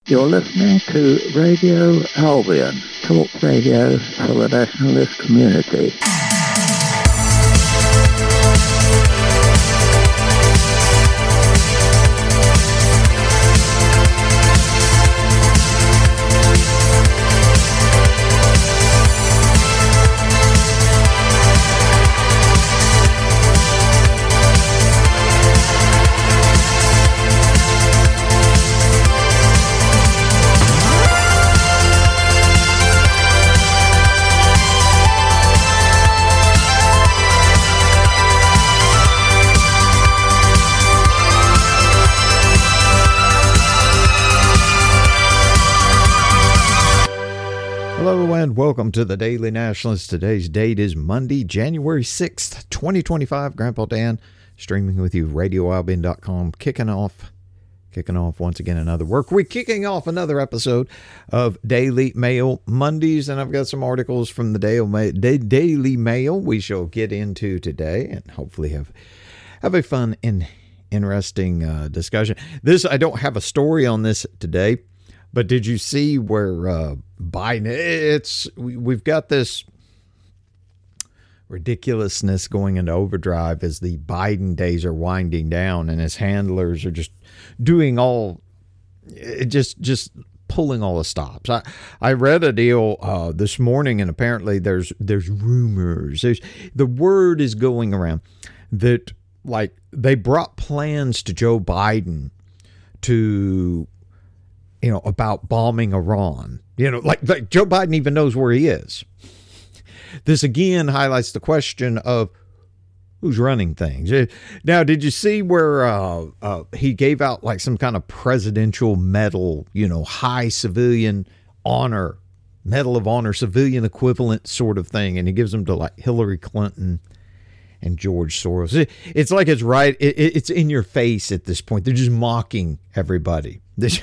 You're listening to Radio Albion, talk radio for the nationalist community. Welcome to the Daily Nationalist. Today's date is Monday, January 6th, 2025. Grandpa Dan, streaming with you, radioalbion.com, kicking off once again another work week, kicking off another episode of Daily Mail Mondays, and I've got some articles from the Daily Mail we shall get into today, and hopefully have a fun and interesting discussion. I don't have a story on this today, but did you see where Biden, we've got this ridiculousness going into overdrive as the Biden days are winding down and his handlers are just doing just pulling all the stops. I read a deal this morning, and apparently there's rumors. The word is going around that like they brought plans to Joe Biden to, about bombing Iran. Like Joe Biden even knows where he is. This again highlights the question of who's running things. Now, did you see where he gave out like some kind of presidential medal, high civilian honor, Medal of Honor, civilian equivalent sort of thing, and he gives them to like Hillary Clinton and George Soros. It's like it's right. It's in your face at this point. They're just mocking everybody.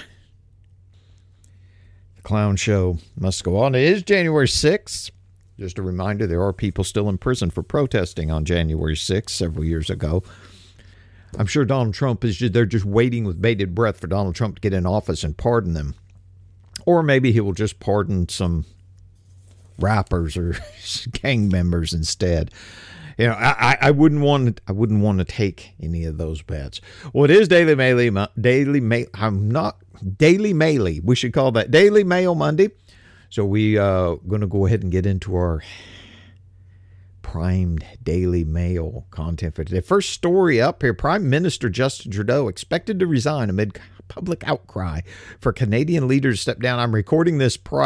Clown show must go on. It is January 6th. Just a reminder, there are people still in prison for protesting on January 6th several years ago. I'm sure Donald Trump they're just waiting with bated breath for Donald Trump to get in office and pardon them. Or maybe he will just pardon some rappers or gang members instead. I wouldn't want to take any of those bets. Well, it is Daily Mail. We should call that Daily Mail Monday. So we going to go ahead and get into our primed Daily Mail content for today. First story up here: Prime Minister Justin Trudeau expected to resign amid public outcry for Canadian leaders to step down. I'm recording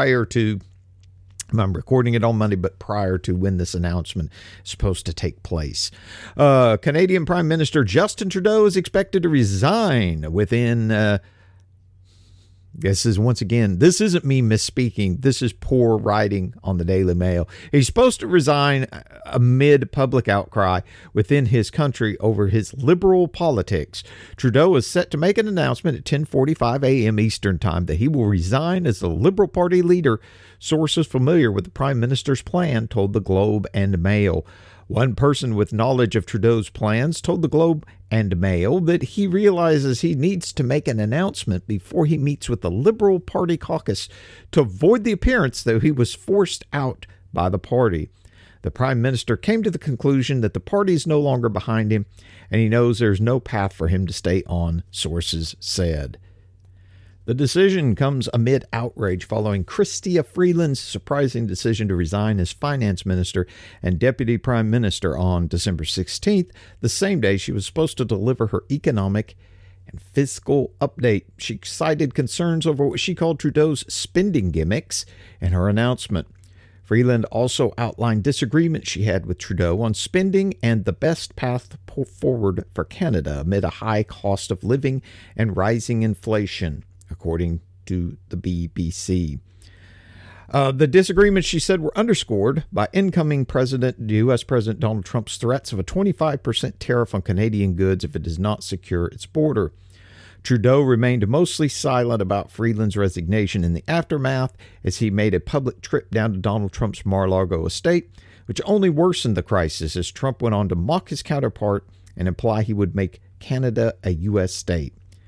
it on Monday, but prior to when this announcement is supposed to take place. Canadian Prime Minister Justin Trudeau is expected to resign within... this isn't me misspeaking. This is poor writing on the Daily Mail. He's supposed to resign amid public outcry within his country over his liberal politics. Trudeau is set to make an announcement at 10:45 a.m. Eastern Time that he will resign as the Liberal Party leader. Sources familiar with the Prime Minister's plan told the Globe and Mail. One person with knowledge of Trudeau's plans told the Globe and Mail that he realizes he needs to make an announcement before he meets with the Liberal Party caucus to avoid the appearance that he was forced out by the party. The Prime Minister came to the conclusion that the party is no longer behind him, and he knows there's no path for him to stay on, sources said. The decision comes amid outrage following Chrystia Freeland's surprising decision to resign as finance minister and deputy prime minister on December 16th, the same day she was supposed to deliver her economic and fiscal update. She cited concerns over what she called Trudeau's spending gimmicks in her announcement. Freeland also outlined disagreements she had with Trudeau on spending and the best path forward for Canada amid a high cost of living and rising inflation, according to the BBC. The disagreements, she said, were underscored by incoming U.S. President Donald Trump's threats of a 25% tariff on Canadian goods if it does not secure its border. Trudeau remained mostly silent about Freeland's resignation in the aftermath as he made a public trip down to Donald Trump's Mar-a-Lago estate, which only worsened the crisis as Trump went on to mock his counterpart and imply he would make Canada a U.S. state.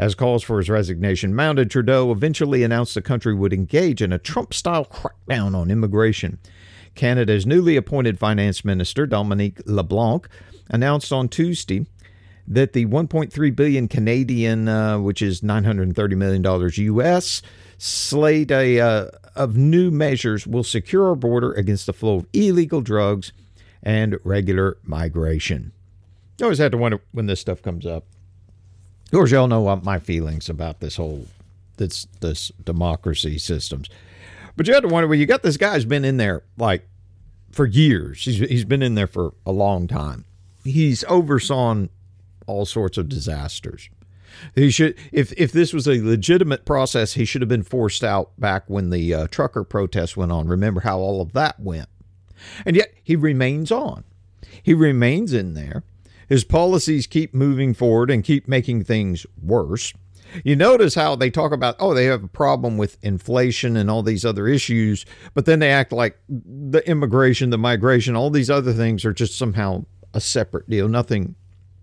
As calls for his resignation mounted, Trudeau eventually announced the country would engage in a Trump-style crackdown on immigration. Canada's newly appointed finance minister, Dominic LeBlanc, announced on Tuesday that the 1.3 billion Canadian, which is $930 million US, slate of new measures will secure our border against the flow of illegal drugs and regular migration. I always have to wonder when this stuff comes up. Of course, y'all know what my feelings about this whole this democracy systems. But you have to wonder, well, you got this guy who's been in there like for years. He's been in there for a long time. He's oversawn all sorts of disasters. He should, if this was a legitimate process, he should have been forced out back when the trucker protests went on. Remember how all of that went. And yet he remains on. He remains in there. His policies keep moving forward and keep making things worse. You notice how they talk about, they have a problem with inflation and all these other issues, but then they act like the immigration, the migration, all these other things are just somehow a separate deal. Nothing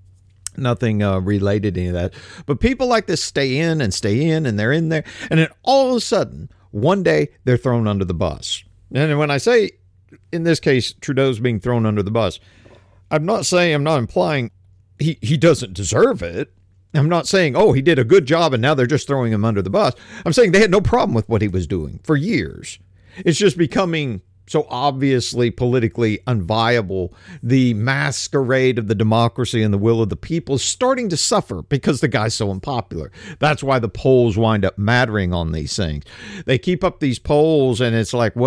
related to any of that. But people like this stay in, and they're in there. And then all of a sudden, one day, they're thrown under the bus. And when I say, in this case, Trudeau's being thrown under the bus, I'm not implying he doesn't deserve it. I'm not saying, he did a good job and now they're just throwing him under the bus. I'm saying they had no problem with what he was doing for years. It's just becoming so obviously politically unviable. The masquerade of the democracy and the will of the people is starting to suffer because the guy's so unpopular. That's why the polls wind up mattering on these things. They keep up these polls and it's like,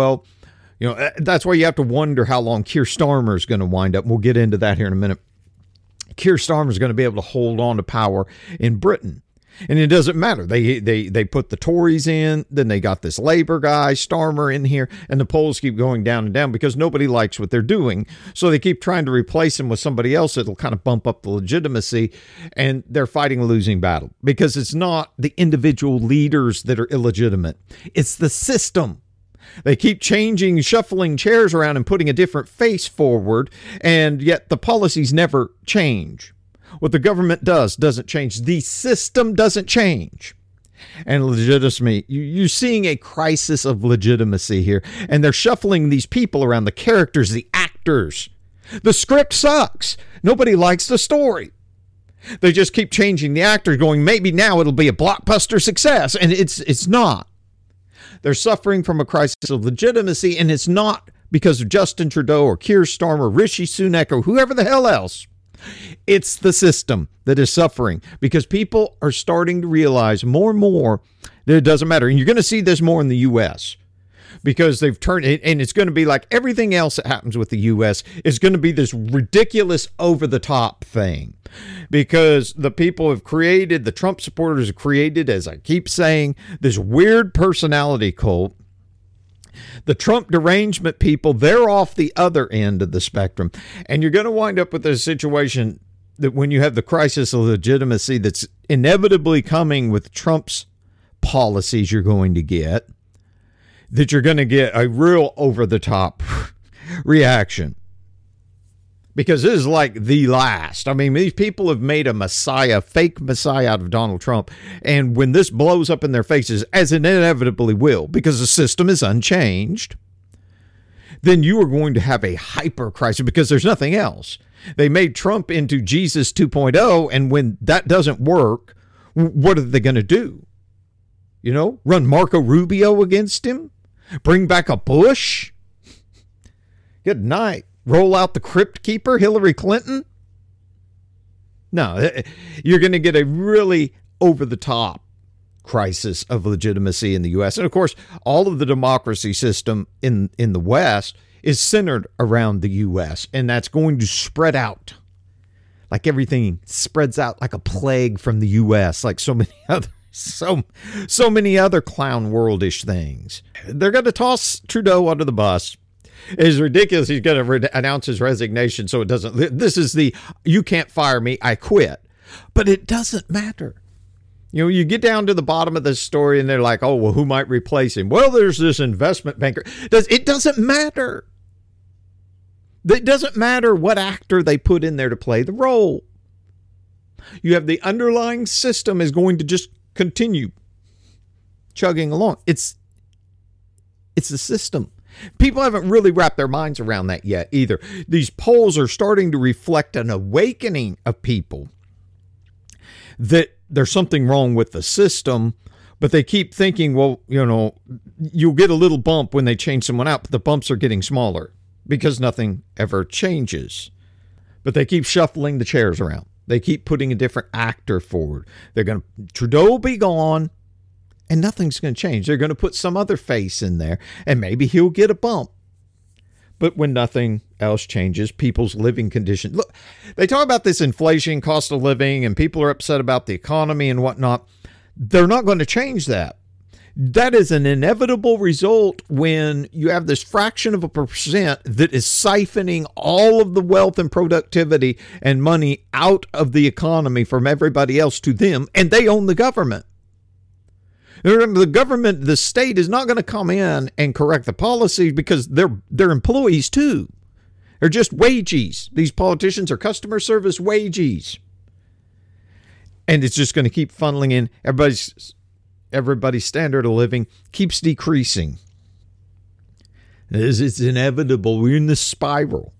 that's why you have to wonder how long Keir Starmer is going to wind up. We'll get into that here in a minute. Keir Starmer is going to be able to hold on to power in Britain. And it doesn't matter. They put the Tories in, then they got this Labour guy, Starmer, in here, and the polls keep going down and down because nobody likes what they're doing. So they keep trying to replace him with somebody else that'll kind of bump up the legitimacy, and they're fighting a losing battle because it's not the individual leaders that are illegitimate. It's the system. They keep changing, shuffling chairs around and putting a different face forward, and yet the policies never change. What the government doesn't change. The system doesn't change. And legitimacy, you're seeing a crisis of legitimacy here, and they're shuffling these people around, the characters, the actors. The script sucks. Nobody likes the story. They just keep changing the actors, going, maybe now it'll be a blockbuster success, and it's not. They're suffering from a crisis of legitimacy, and it's not because of Justin Trudeau or Keir Starmer, Rishi Sunak, or whoever the hell else. It's the system that is suffering because people are starting to realize more and more that it doesn't matter. And you're going to see this more in the U.S. because they've turned it, and it's going to be like everything else that happens with the U.S. is going to be this ridiculous over-the-top thing because the people have created, the Trump supporters have created, as I keep saying, this weird personality cult. The Trump derangement people, they're off the other end of the spectrum. And you're going to wind up with a situation that when you have the crisis of legitimacy that's inevitably coming with Trump's policies, you're going to get a real over-the-top reaction. Because this is like the last. I mean, these people have made a fake messiah out of Donald Trump. And when this blows up in their faces, as it inevitably will, because the system is unchanged, then you are going to have a hyper crisis because there's nothing else. They made Trump into Jesus 2.0. And when that doesn't work, what are they going to do? Run Marco Rubio against him? Bring back a Bush? Good night. Roll out the Crypt Keeper, Hillary Clinton? No, you're going to get a really over-the-top crisis of legitimacy in the U.S. And, of course, all of the democracy system in the West is centered around the U.S., and that's going to spread out like everything spreads out like a plague from the U.S., like so many other clown worldish things. They're going to toss Trudeau under the bus. It's ridiculous. He's going to announce his resignation so it doesn't. This is you can't fire me, I quit. But it doesn't matter. You get down to the bottom of this story and they're like, who might replace him? Well, there's this investment banker. It doesn't matter. It doesn't matter what actor they put in there to play the role. You have the underlying system is going to just continue chugging along. It's the system. People haven't really wrapped their minds around that yet either. These polls are starting to reflect an awakening of people that there's something wrong with the system, but they keep thinking, well, you'll get a little bump when they change someone out, but the bumps are getting smaller because nothing ever changes. But they keep shuffling the chairs around. They keep putting a different actor forward. Trudeau will be gone and nothing's going to change. They're going to put some other face in there and maybe he'll get a bump. But when nothing else changes, people's living conditions. Look, they talk about this inflation, cost of living, and people are upset about the economy and whatnot. They're not going to change that. That is an inevitable result when you have this fraction of a percent that is siphoning all of the wealth and productivity and money out of the economy from everybody else to them, and they own the government. The government, the state is not going to come in and correct the policies because they're employees too. They're just wages. These politicians are customer service wages. And it's just going to keep funneling in. Everybody's standard of living keeps decreasing. It's inevitable. We're in this spiral.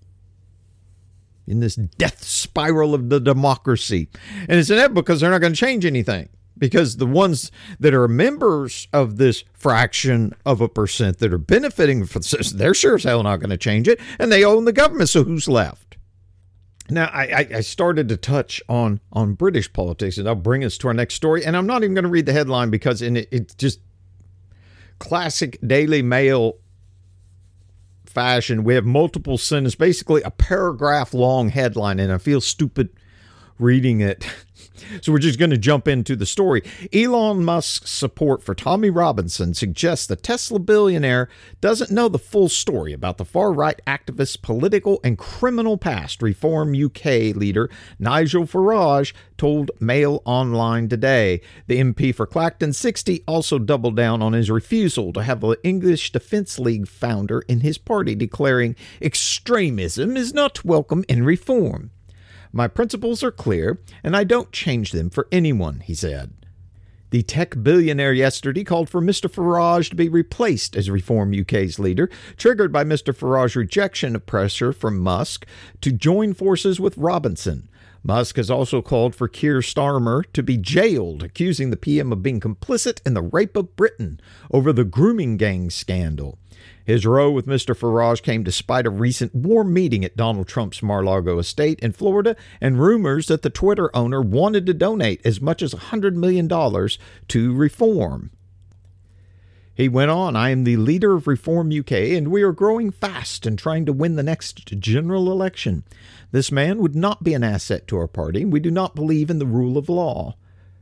In this death spiral of the democracy. And it's inevitable because they're not going to change anything. Because the ones that are members of this fraction of a percent that are benefiting from this, they're sure as hell not going to change it. And they own the government. So who's left? Now, I started to touch on British politics, and I'll bring us to our next story. And I'm not even going to read the headline because it's just classic Daily Mail fashion. We have multiple sentences, basically a paragraph long headline, and I feel stupid reading it. So we're just going to jump into the story. Elon Musk's support for Tommy Robinson suggests the Tesla billionaire doesn't know the full story about the far-right activist's political and criminal past, Reform UK leader Nigel Farage told Mail Online today. The MP for Clacton 60 also doubled down on his refusal to have the English Defence League founder in his party, declaring extremism is not welcome in Reform. My principles are clear, and I don't change them for anyone, he said. The tech billionaire yesterday called for Mr. Farage to be replaced as Reform UK's leader, triggered by Mr. Farage's rejection of pressure from Musk to join forces with Robinson. Musk has also called for Keir Starmer to be jailed, accusing the PM of being complicit in the rape of Britain over the grooming gang scandal. His row with Mr. Farage came despite a recent warm meeting at Donald Trump's Mar-a-Lago estate in Florida and rumors that the Twitter owner wanted to donate as much as $100 million to Reform. He went on, I am the leader of Reform UK, and we are growing fast and trying to win the next general election. This man would not be an asset to our party, and we do not believe in the rule of law.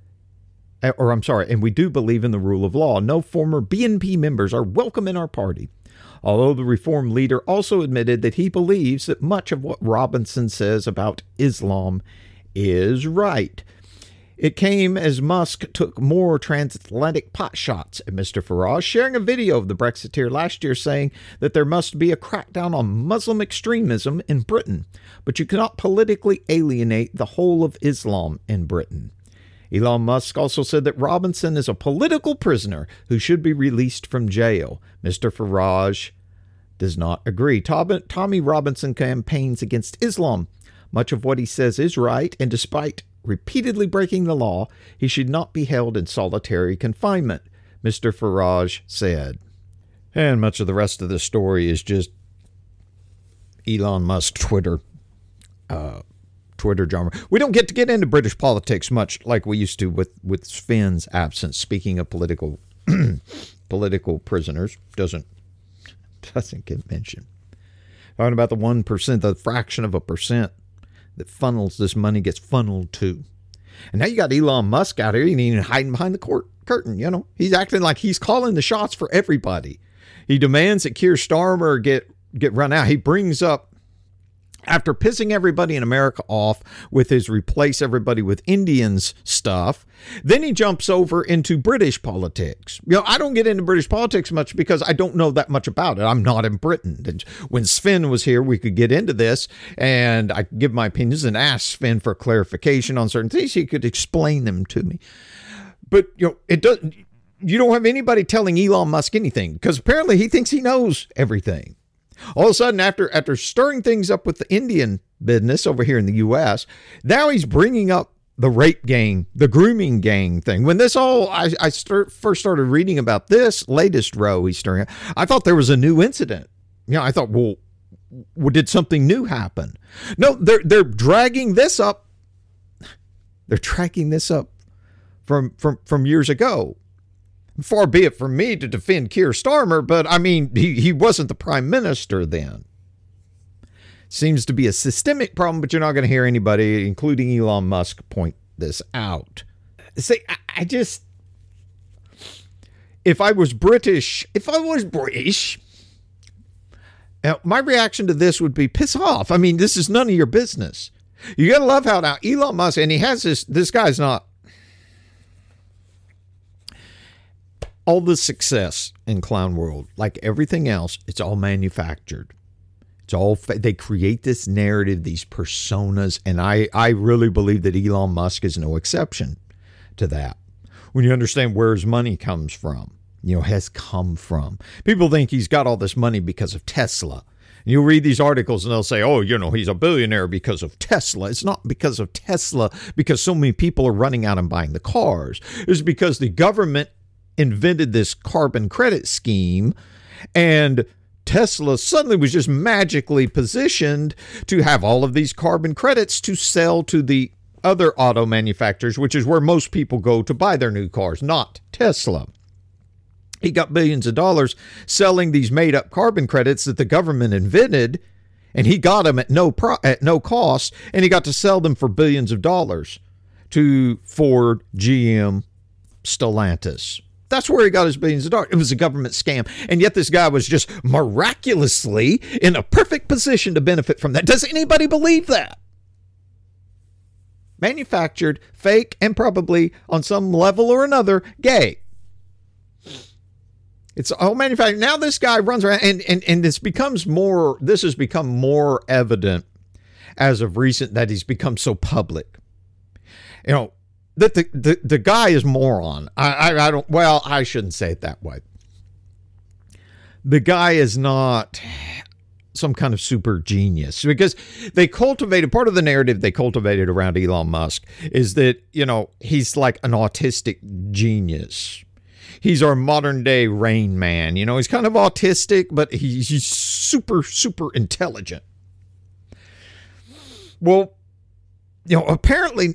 And we do believe in the rule of law. No former BNP members are welcome in our party. Although the Reform leader also admitted that he believes that much of what Robinson says about Islam is right. It came as Musk took more transatlantic pot shots at Mr. Farage, sharing a video of the Brexiteer last year saying that there must be a crackdown on Muslim extremism in Britain, but you cannot politically alienate the whole of Islam in Britain. Elon Musk also said that Robinson is a political prisoner who should be released from jail. Mr. Farage does not agree. Tommy Robinson campaigns against Islam. Much of what he says is right, and despite repeatedly breaking the law, he should not be held in solitary confinement, Mr. Farage said. And much of the rest of the story is just Elon Musk Twitter drama. We don't get into British politics much like we used to with Sven's absence. Speaking of political prisoners, doesn't get mentioned. Talking about the 1%, the fraction of a percent that funnels this money gets funneled to. And now you got Elon Musk out here, and hiding behind the curtain. He's acting like he's calling the shots for everybody. He demands that Keir Starmer get run out. He brings up After pissing everybody in America off with his replace everybody with Indians stuff, then he jumps over into British politics. I don't get into British politics much because I don't know that much about it. I'm not in Britain. And when Sven was here, we could get into this and I could give my opinions and ask Sven for clarification on certain things. He could explain them to me. But, it doesn't. You don't have anybody telling Elon Musk anything because apparently he thinks he knows everything. All of a sudden, after stirring things up with the Indian business over here in the U.S., now he's bringing up the rape gang, the grooming gang thing. When this all, first started reading about this latest row he's stirring up, I thought there was a new incident. I thought, well, did something new happen? No, they're dragging this up. They're tracking this up from years ago. Far be it from me to defend Keir Starmer, but I mean, he wasn't the prime minister then. Seems to be a systemic problem, but you're not going to hear anybody, including Elon Musk, point this out. See, if I was British, my reaction to this would be piss off. I mean, this is none of your business. You got to love how now Elon Musk, and he has this guy's not. All the success in Clown World, like everything else, it's all manufactured. It's all they create this narrative, these personas, and I really believe that Elon Musk is no exception to that. When you understand where his money comes from, has come from. People think he's got all this money because of Tesla. And you'll read these articles and they'll say, oh, he's a billionaire because of Tesla. It's not because of Tesla because so many people are running out and buying the cars. It's because the government invented this carbon credit scheme and Tesla suddenly was just magically positioned to have all of these carbon credits to sell to the other auto manufacturers, which is where most people go to buy their new cars, not Tesla. He got billions of dollars selling these made up carbon credits that the government invented, and he got them at no cost, and he got to sell them for billions of dollars to Ford, GM, Stellantis. That's where he got his billions of dollars. It was a government scam. And yet this guy was just miraculously in a perfect position to benefit from that. Does anybody believe that? Manufactured, fake, and probably on some level or another, gay. It's all manufactured. Now this guy runs around and this has become more evident as of recent that he's become so public. That the guy is moron. I shouldn't say it that way. The guy is not some kind of super genius because part of the narrative they cultivated around Elon Musk is that, he's like an autistic genius. He's our modern day Rain Man. He's kind of autistic, but he's super, super intelligent. Well, apparently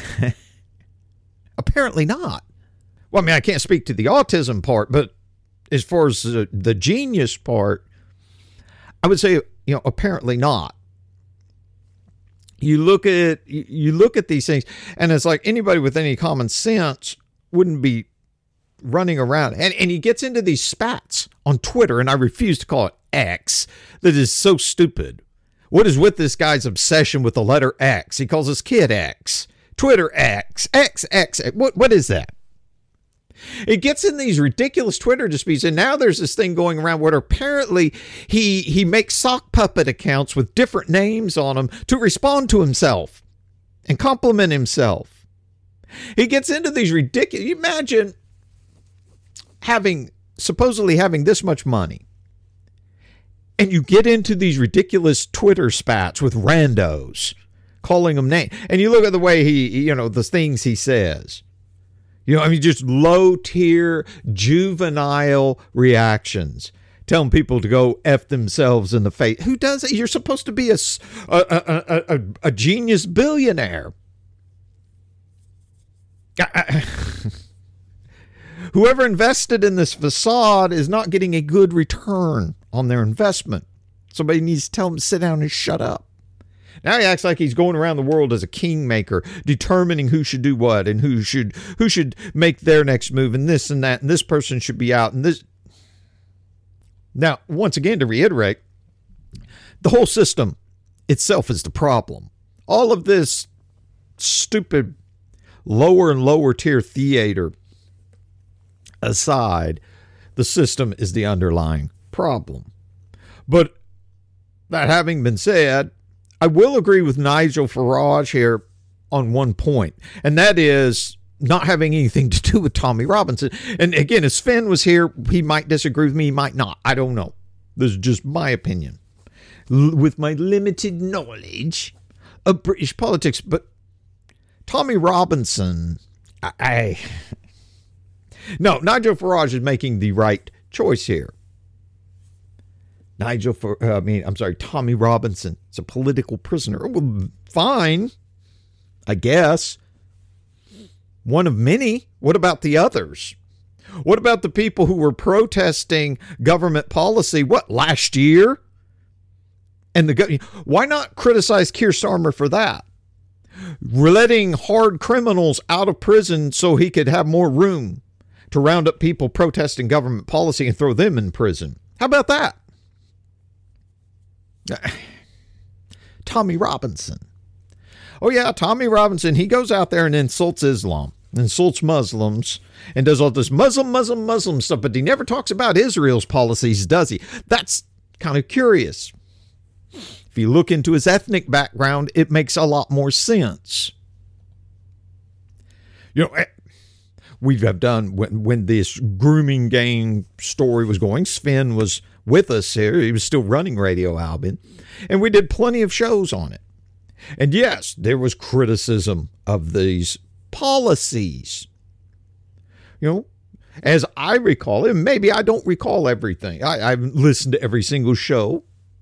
not. Well, I mean, I can't speak to the autism part, but as far as the genius part, I would say, apparently not. You look at these things, and it's like anybody with any common sense wouldn't be running around. And he gets into these spats on Twitter, and I refuse to call it X. That is so stupid. What is with this guy's obsession with the letter X? He calls his kid X. Twitter X. What is that? It gets in these ridiculous Twitter disputes, and now there's this thing going around where apparently he makes sock puppet accounts with different names on them to respond to himself and compliment himself. He gets into these ridiculous. You imagine supposedly having this much money, and you get into these ridiculous Twitter spats with randos, calling them names, and you look at the way he, the things he says. Just low-tier, juvenile reactions. Telling people to go F themselves in the face. Who does it? You're supposed to be a genius billionaire. Whoever invested in this facade is not getting a good return on their investment. Somebody needs to tell him to sit down and shut up. Now he acts like he's going around the world as a kingmaker, determining who should do what and who should make their next move and this and that, and this person should be out and this. Now, once again, to reiterate, the whole system itself is the problem. All of this stupid lower and lower tier theater aside, the system is the underlying problem. But that having been said, I will agree with Nigel Farage here on one point, and that is not having anything to do with Tommy Robinson. And again, if Sven was here, he might disagree with me, he might not. I don't know. This is just my opinion with my limited knowledge of British politics. But Tommy Robinson, no, Nigel Farage is making the right choice here. Tommy Robinson is a political prisoner. Well, fine, I guess. One of many. What about the others? What about the people who were protesting government policy, last year? And why not criticize Keir Starmer for that? Letting hard criminals out of prison so he could have more room to round up people protesting government policy and throw them in prison. How about that? Tommy Robinson. Oh yeah, Tommy Robinson, he goes out there and insults Islam, insults Muslims, and does all this Muslim stuff, but he never talks about Israel's policies, does he? That's kind of curious. If you look into his ethnic background, it makes a lot more sense. We have done, when this grooming gang story was going, Sven was with us here. He was still running Radio Albion, and we did plenty of shows on it. And yes, there was criticism of these policies. As I recall it, maybe I don't recall everything. I've listened to every single show.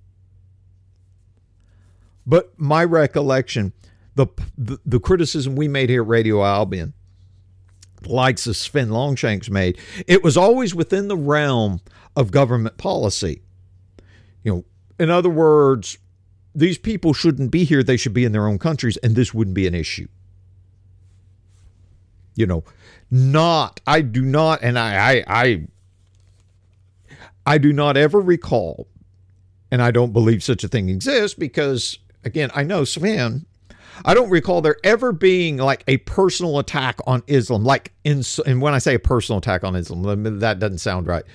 But my recollection, the criticism we made here at Radio Albion, likes of Sven Longshanks made, it was always within the realm of government policy. In other words, these people shouldn't be here. They should be in their own countries, and this wouldn't be an issue. I do not ever recall, and I don't believe such a thing exists because, again, I know Sven, I don't recall there ever being like a personal attack on Islam, and when I say a personal attack on Islam, that doesn't sound right.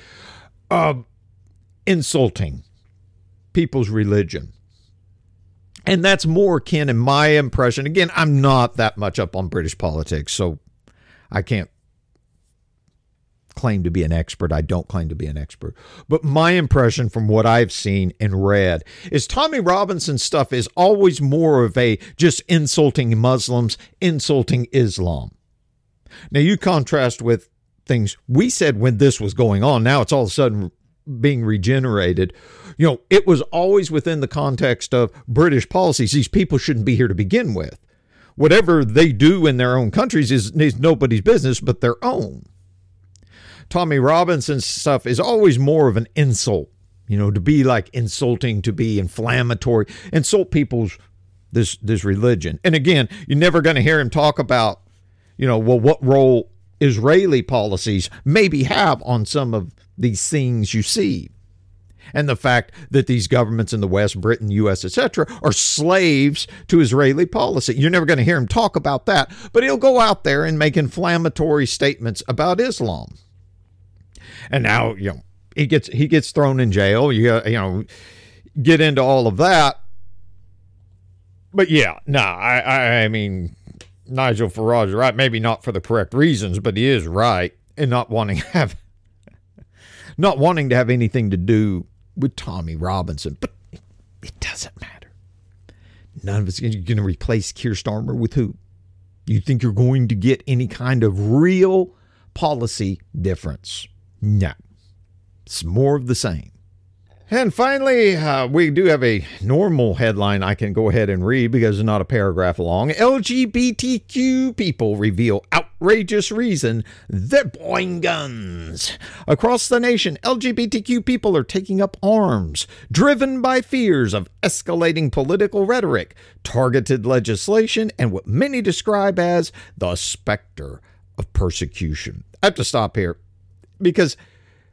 Insulting people's religion. And that's more akin, in my impression. Again, I'm not that much up on British politics, so I can't claim to be an expert. I don't claim to be an expert. But my impression from what I've seen and read is Tommy Robinson's stuff is always more of a just insulting Muslims, insulting Islam. Now, you contrast with things we said when this was going on. Now it's all of a sudden being regenerated. It was always within the context of British policies. These people shouldn't be here to begin with. Whatever they do in their own countries is nobody's business but their own. Tommy Robinson's stuff is always more of an insult, to be like insulting, to be inflammatory, insult people's this religion. And again, you're never going to hear him talk about, what role Israeli policies maybe have on some of these things you see. And the fact that these governments in the West, Britain, U.S., etc., are slaves to Israeli policy. You're never going to hear him talk about that, but he'll go out there and make inflammatory statements about Islam. And now, he gets thrown in jail. You get into all of that. But yeah, I mean, Nigel Farage is right. Maybe not for the correct reasons, but he is right in not wanting to have anything to do with Tommy Robinson. But it doesn't matter. None of us. You're going to replace Keir Starmer with who? You think you're going to get any kind of real policy difference? No. It's more of the same. And finally, we do have a normal headline I can go ahead and read because it's not a paragraph long. LGBTQ people reveal outrageous reason they're buying guns. Across the nation, LGBTQ people are taking up arms, driven by fears of escalating political rhetoric, targeted legislation, and what many describe as the specter of persecution. I have to stop here because,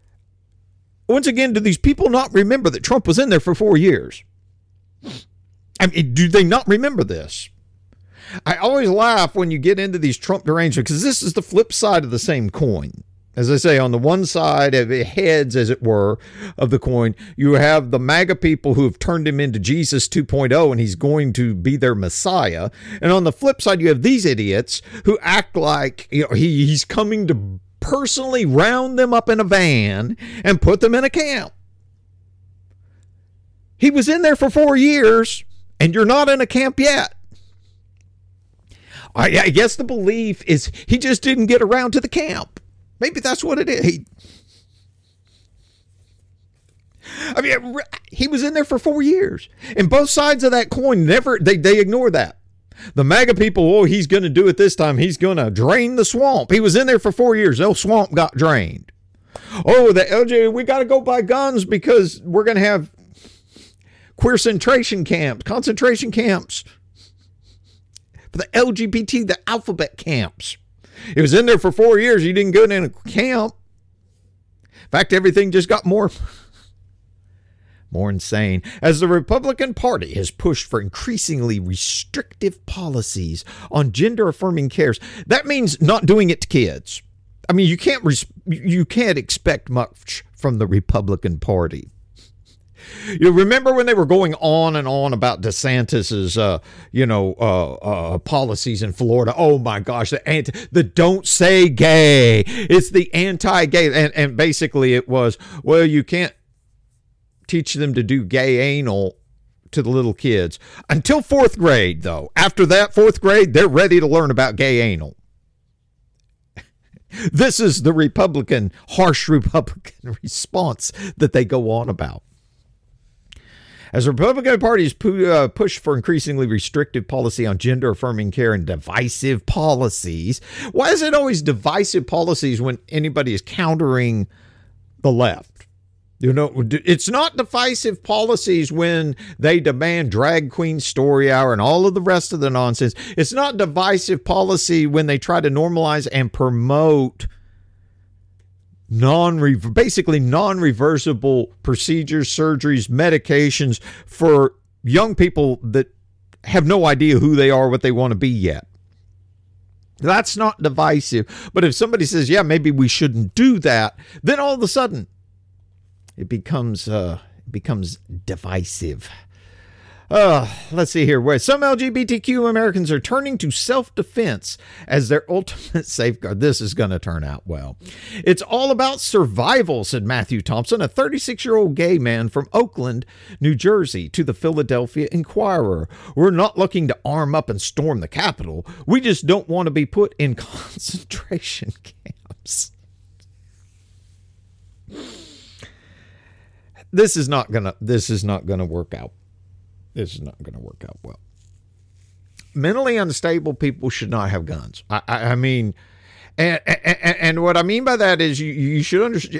once again, do these people not remember that Trump was in there for 4 years? I mean, do they not remember this? I always laugh when you get into these Trump derangements, because this is the flip side of the same coin. As I say, on the one side of it, heads, as it were, of the coin, you have the MAGA people who have turned him into Jesus 2.0, and he's going to be their Messiah. And on the flip side, you have these idiots who act like, you know, he's coming to personally round them up in a van and put them in a camp. He was in there for 4 years, and you're not in a camp yet. I guess the belief is he just didn't get around to the camp. Maybe that's what it is. He was in there for 4 years. And both sides of that coin, they ignore that. The MAGA people, oh, he's going to do it this time. He's going to drain the swamp. He was in there for 4 years. No swamp got drained. Oh, the LJ, we got to go buy guns because we're going to have queer concentration camps for the LGBT, the alphabet camps. He was in there for 4 years. He didn't go in a camp. In fact, everything just got more insane. As the Republican Party has pushed for increasingly restrictive policies on gender-affirming cares, that means not doing it to kids. I mean, you can't expect much from the Republican Party. You remember when they were going on and on about DeSantis's, policies in Florida? Oh my gosh, the don't say gay. It's the anti-gay, and basically it was, well, you can't teach them to do gay anal to the little kids until 4th grade, though. After that, 4th grade, they're ready to learn about gay anal. This is the harsh Republican response that they go on about. As the Republican Party is pushed for increasingly restrictive policy on gender-affirming care and divisive policies, why is it always divisive policies when anybody is countering the left? You know, it's not divisive policies when they demand drag queen story hour and all of the rest of the nonsense. It's not divisive policy when they try to normalize and promote basically non-reversible procedures, surgeries, medications for young people that have no idea who they are, what they want to be yet. That's not divisive. But if somebody says, yeah, maybe we shouldn't do that, then all of a sudden it becomes divisive. Let's see here. Where some LGBTQ Americans are turning to self-defense as their ultimate safeguard. This is going to turn out well. It's all about survival, said Matthew Thompson, a 36-year-old gay man from Oakland, New Jersey, to the Philadelphia Inquirer. We're not looking to arm up and storm the Capitol. We just don't want to be put in concentration camps. This is not gonna work out. This is not going to work out well. Mentally unstable people should not have guns. I mean, and what I mean by that is you should understand.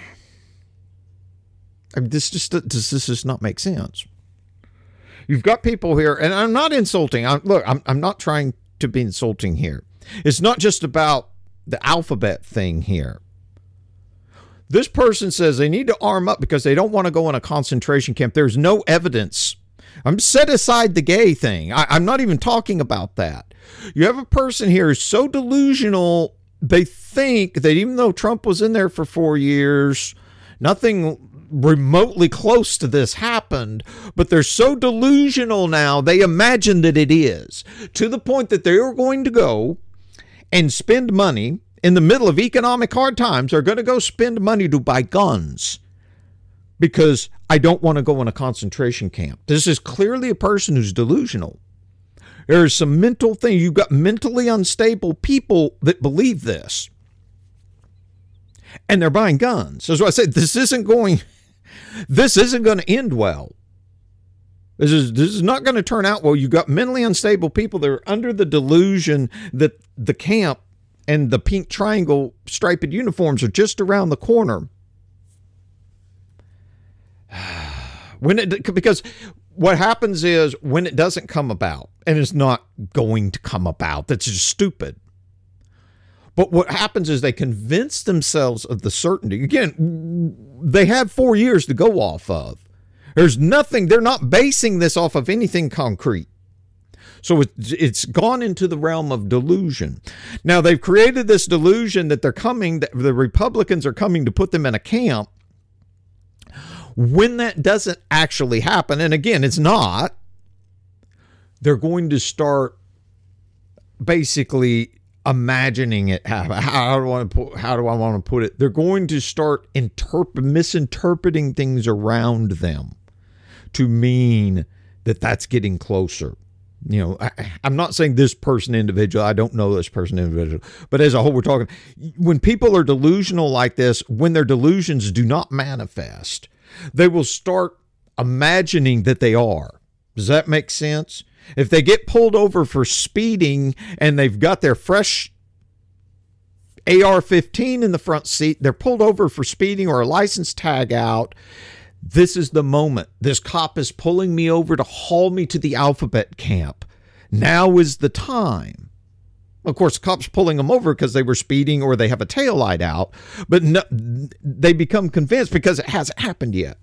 I mean, this does not make sense. You've got people here, and I'm not insulting. I'm not trying to be insulting here. It's not just about the alphabet thing here. This person says they need to arm up because they don't want to go in a concentration camp. There's no evidence. I'm set aside the gay thing. I'm not even talking about that. You have a person here who's so delusional, they think that even though Trump was in there for 4 years, nothing remotely close to this happened, but they're so delusional now, they imagine that it is, to the point that they are going to go and spend money in the middle of economic hard times, are going to go spend money to buy guns. Because I don't want to go in a concentration camp. This is clearly a person who's delusional. There's some mental thing. You've got mentally unstable people that believe this. And they're buying guns. So I said, this isn't going to end well. This is not going to turn out well. You've got mentally unstable people that are under the delusion that the camp and the pink triangle striped uniforms are just around the corner. Because what happens is when it doesn't come about, and it's not going to come about, that's just stupid. But what happens is they convince themselves of the certainty. Again, they have 4 years to go off of. There's nothing, they're not basing this off of anything concrete. So it's gone into the realm of delusion. Now, they've created this delusion that the Republicans are coming to put them in a camp. When that doesn't actually happen, and again, it's not, they're going to start basically imagining it. How do I want to put it? They're going to start misinterpreting things around them to mean that that's getting closer. You know, I'm not saying this person individual. I don't know this person individual, but as a whole, we're talking when people are delusional like this, when their delusions do not manifest, they will start imagining that they are. Does that make sense? If they get pulled over for speeding and they've got their fresh AR-15 in the front seat, they're pulled over for speeding or a license tag out. This is the moment. This cop is pulling me over to haul me to the alphabet camp. Now is the time. Of course, the cop's pulling them over because they were speeding or they have a taillight out, but no, they become convinced because it hasn't happened yet.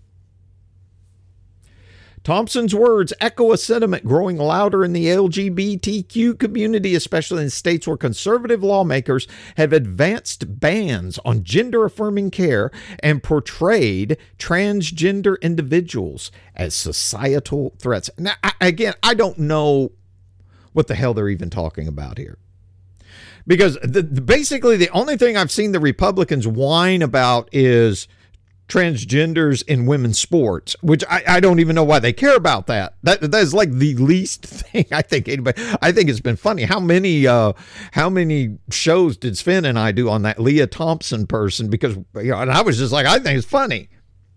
Thompson's words echo a sentiment growing louder in the LGBTQ community, especially in states where conservative lawmakers have advanced bans on gender-affirming care and portrayed transgender individuals as societal threats. Now, again, I don't know what the hell they're even talking about here. Because basically the only thing I've seen the Republicans whine about is transgenders in women's sports, which I don't even know why they care about that. That is like the least thing I think anybody. I think it's been funny how many shows did Sven and I do on that Leah Thompson person, because and I was just like, I think it's funny.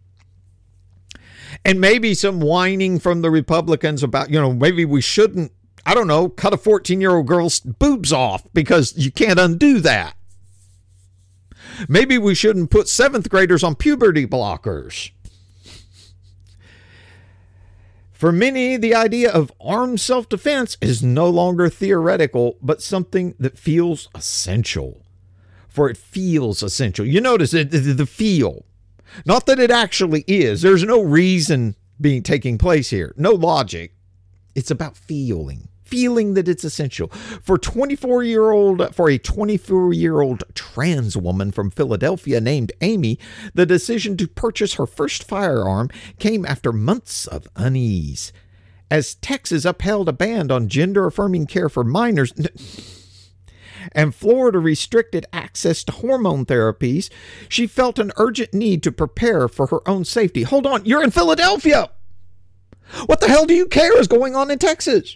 And maybe some whining from the Republicans about, maybe we shouldn't, I don't know, cut a 14-year-old girl's boobs off because you can't undo that. Maybe we shouldn't put 7th graders on puberty blockers. For many, the idea of armed self-defense is no longer theoretical, but something that feels essential. For it feels essential. You notice the feel. Not that it actually is. There's no reason taking place here. No logic. It's about feeling that it's essential. For a 24-year-old trans woman from Philadelphia named Amy, the decision to purchase her first firearm came after months of unease. As Texas upheld a ban on gender-affirming care for minors and Florida restricted access to hormone therapies, she felt an urgent need to prepare for her own safety. Hold on, you're in Philadelphia! What the hell do you care is going on in Texas?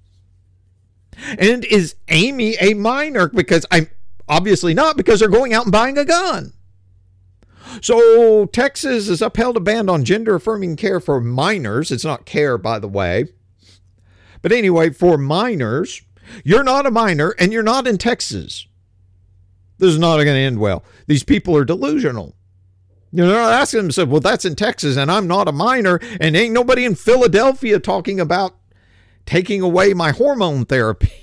And is Amy a minor? Because I'm obviously not, because they're going out and buying a gun. So Texas has upheld a ban on gender-affirming care for minors. It's not care, by the way. But anyway, for minors, you're not a minor and you're not in Texas. This is not going to end well. These people are delusional. They're not asking themselves, well, that's in Texas and I'm not a minor, and ain't nobody in Philadelphia talking about taking away my hormone therapy.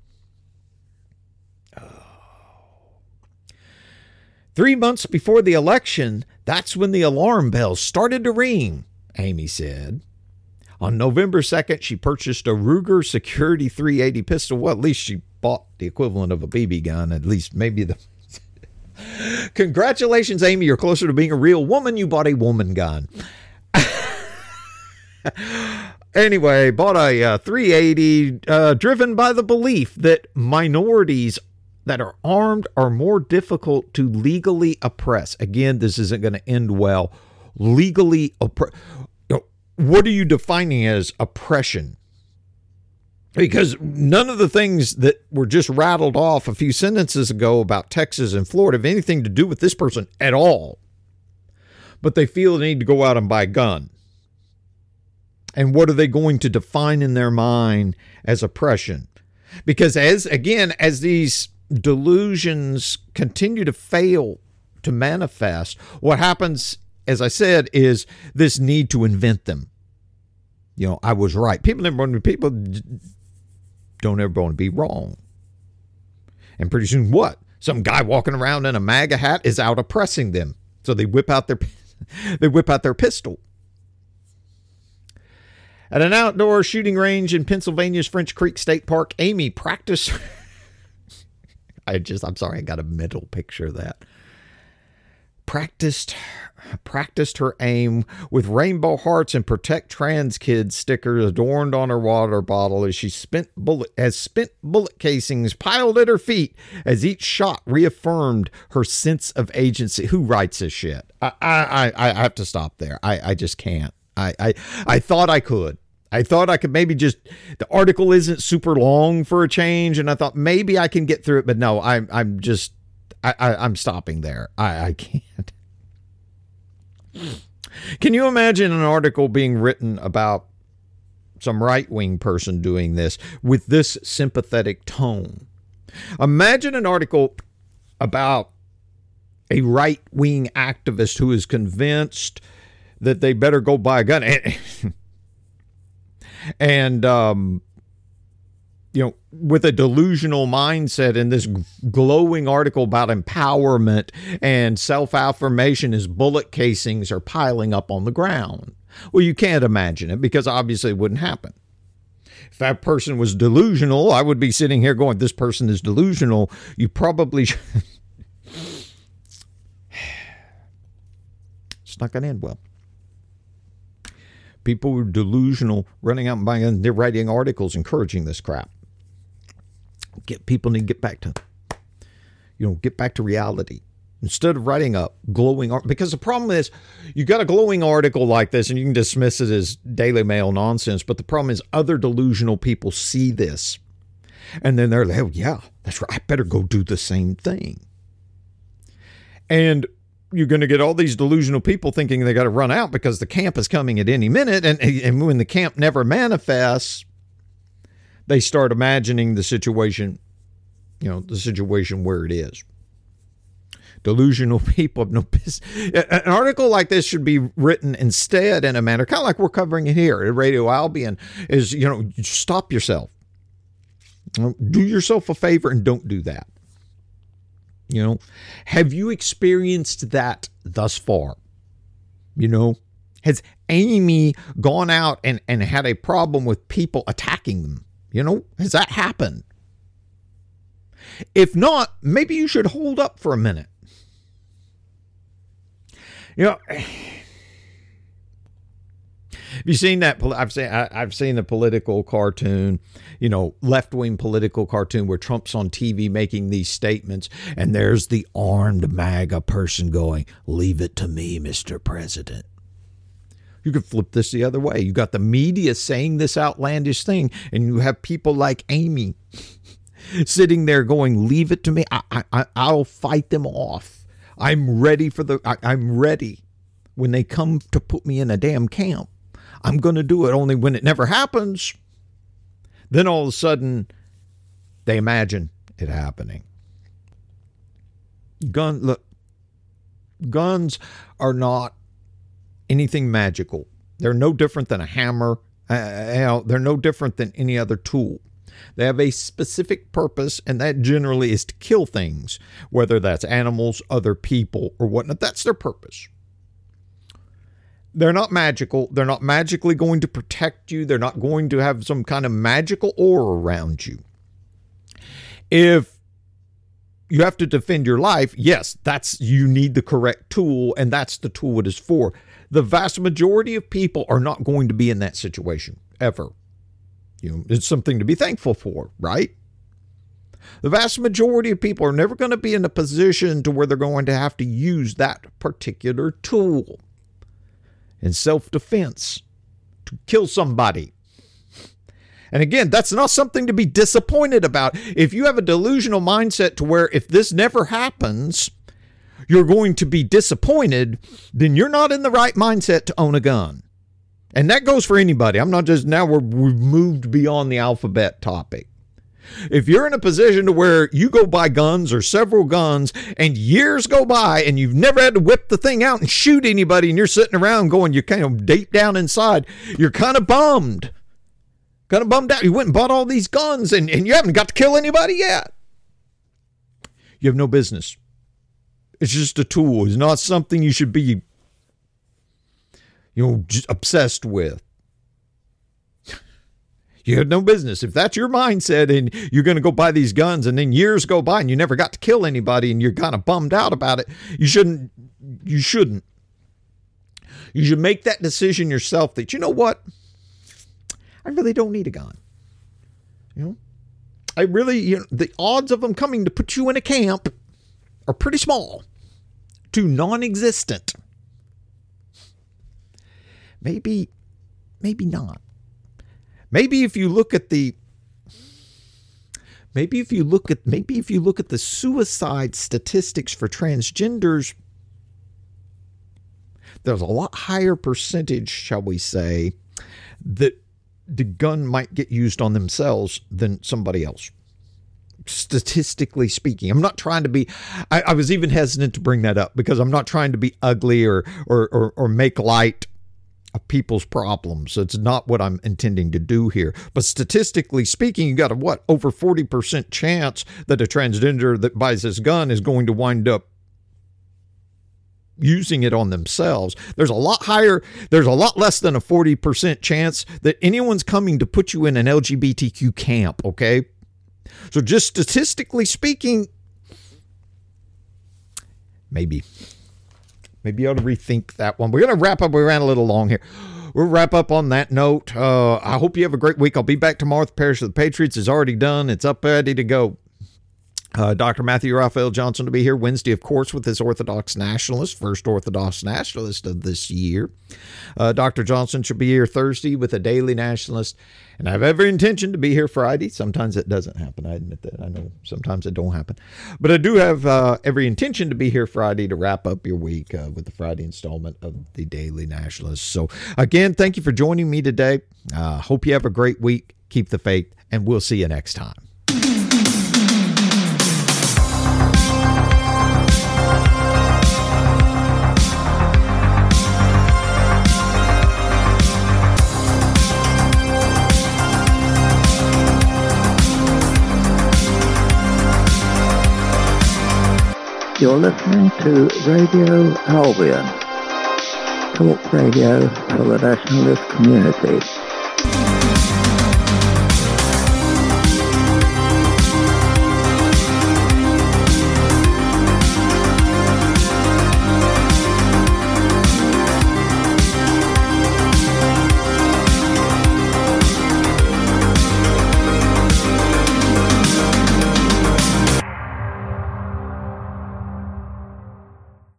3 months before the election, that's when the alarm bells started to ring, Amy said. On November 2nd, she purchased a Ruger Security 380 pistol. Well, at least she bought the equivalent of a BB gun. At least maybe the... Congratulations, Amy. You're closer to being a real woman. You bought a woman gun. Anyway, bought a 380, driven by the belief that minorities that are armed are more difficult to legally oppress. Again, this isn't going to end well. Legally oppress. What are you defining as oppression? Because none of the things that were just rattled off a few sentences ago about Texas and Florida have anything to do with this person at all. But they feel the need to go out and buy a gun. And what are they going to define in their mind as oppression? Because as these delusions continue to fail to manifest, what happens, as I said, is this need to invent them. I was right. People don't ever want to be wrong. And pretty soon, what? Some guy walking around in a MAGA hat is out oppressing them. So they whip out their pistol. At an outdoor shooting range in Pennsylvania's French Creek State Park, Amy practiced. I'm sorry, I got a mental picture of that. Practiced her aim with rainbow hearts and protect trans kids stickers adorned on her water bottle as she spent bullet casings piled at her feet as each shot reaffirmed her sense of agency. Who writes this shit? I have to stop there. I just can't. I thought I could. I thought I could maybe just, the article isn't super long for a change, and I thought maybe I can get through it, but no, I'm stopping there. I can't. Can you imagine an article being written about some right-wing person doing this with this sympathetic tone? Imagine an article about a right-wing activist who is convinced that they better go buy a gun. And with a delusional mindset, in this glowing article about empowerment and self-affirmation as bullet casings are piling up on the ground. Well, you can't imagine it because obviously it wouldn't happen. If that person was delusional, I would be sitting here going, this person is delusional. You probably should. It's not going to end well. People who are delusional, running out and buying, they're writing articles encouraging this crap. People need to get back to reality. Instead of writing a glowing article, because the problem is you got a glowing article like this and you can dismiss it as Daily Mail nonsense. But the problem is other delusional people see this and then they're like, oh yeah, that's right. I better go do the same thing. And you're going to get all these delusional people thinking they got to run out because the camp is coming at any minute. And when the camp never manifests, they start imagining the situation, the situation where it is. Delusional people have no business. An article like this should be written instead in a manner, kind of like we're covering it here at Radio Albion, is, stop yourself. Do yourself a favor and don't do that. Have you experienced that thus far? Has Amy gone out and had a problem with people attacking them? Has that happened? If not, maybe you should hold up for a minute. Have you seen that? I've seen the political cartoon, left-wing political cartoon where Trump's on TV making these statements, and there's the armed MAGA person going, "Leave it to me, Mr. President." You could flip this the other way. You got the media saying this outlandish thing, and you have people like Amy sitting there going, "Leave it to me. I'll fight them off. I'm ready I'm ready when they come to put me in a damn camp. I'm going to do it." Only when it never happens, then all of a sudden they imagine it happening. Guns are not anything magical. They're no different than a hammer. They're no different than any other tool. They have a specific purpose, and that generally is to kill things, whether that's animals, other people, or whatnot. That's their purpose. They're not magical. They're not magically going to protect you. They're not going to have some kind of magical aura around you. If you have to defend your life, yes, you need the correct tool, and that's the tool it is for. The vast majority of people are not going to be in that situation, ever. It's something to be thankful for, right? The vast majority of people are never going to be in a position to where they're going to have to use that particular tool in self-defense to kill somebody. And again, that's not something to be disappointed about. If you have a delusional mindset to where if this never happens, you're going to be disappointed, then you're not in the right mindset to own a gun. And that goes for anybody. I'm not just, now we've moved beyond the alphabet topic. If you're in a position to where you go buy guns or several guns and years go by and you've never had to whip the thing out and shoot anybody, and you're sitting around going, you kind of deep down inside, you're kind of bummed. Kind of bummed out. You went and bought all these guns and you haven't got to kill anybody yet. You have no business. It's just a tool. It's not something you should be, just obsessed with. You had no business. If that's your mindset and you're going to go buy these guns and then years go by and you never got to kill anybody and you're kind of bummed out about it, you shouldn't. You should make that decision yourself that, you know what? I really don't need a gun. I really, the odds of them coming to put you in a camp are pretty small to non-existent. Maybe not. Maybe if you look at the suicide statistics for transgenders, there's a lot higher percentage, shall we say, that the gun might get used on themselves than somebody else. Statistically speaking, I'm not trying to be, I was even hesitant to bring that up because I'm not trying to be ugly or make light of people's problems. It's not what I'm intending to do here. But statistically speaking, you got over 40% chance that a transgender that buys this gun is going to wind up using it on themselves. There's a lot less than a 40% chance that anyone's coming to put you in an LGBTQ camp, okay? So just statistically speaking, maybe you ought to rethink that one. We're going to wrap up. We ran a little long here. We'll wrap up on that note. I hope you have a great week. I'll be back tomorrow. The Parish of the Patriots is already done. It's up, ready to go. Dr. Matthew Raphael Johnson will be here Wednesday, of course, with his Orthodox Nationalist, first Orthodox Nationalist of this year. Dr. Johnson should be here Thursday with a Daily Nationalist, and I have every intention to be here Friday. Sometimes it doesn't happen. I admit that. I know sometimes it don't happen. But I do have every intention to be here Friday to wrap up your week with the Friday installment of the Daily Nationalist. So, again, thank you for joining me today. Hope you have a great week. Keep the faith, and we'll see you next time. You're listening to Radio Albion, talk radio for the nationalist community.